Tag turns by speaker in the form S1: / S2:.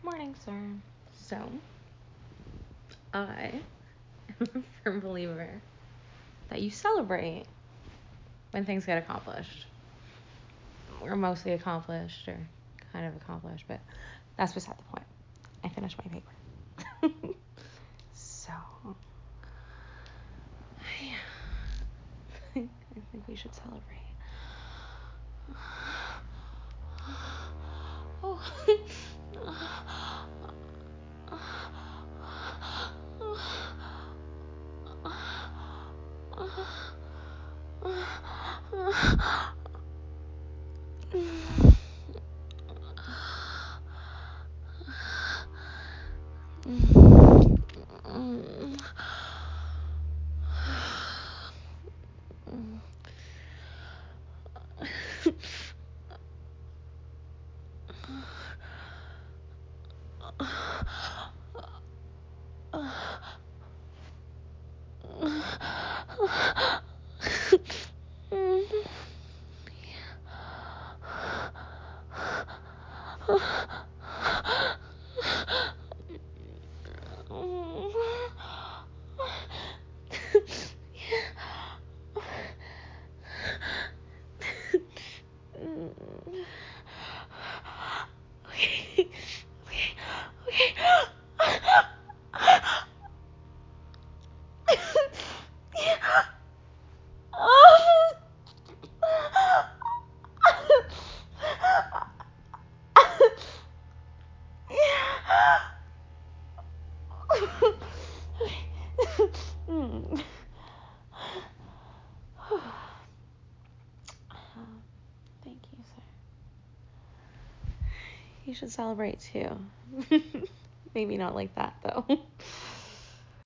S1: Morning, sir. So, I am a firm believer that you celebrate when things get accomplished. Or mostly accomplished, or kind of accomplished, but that's beside the point. I finished my paper. So, I think we should celebrate. Thank you, sir. You should celebrate too. Maybe not like that, though.